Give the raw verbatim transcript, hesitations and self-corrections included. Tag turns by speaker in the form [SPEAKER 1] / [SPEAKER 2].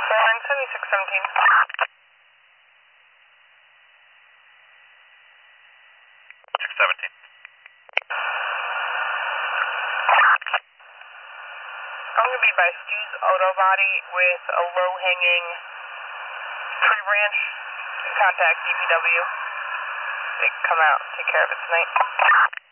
[SPEAKER 1] Line seventy-six seventeen.
[SPEAKER 2] six seventeen.
[SPEAKER 1] I'm going to be by Stu's Auto Body with a low-hanging tree branch. Contact D P W. They can come out and take care of it tonight.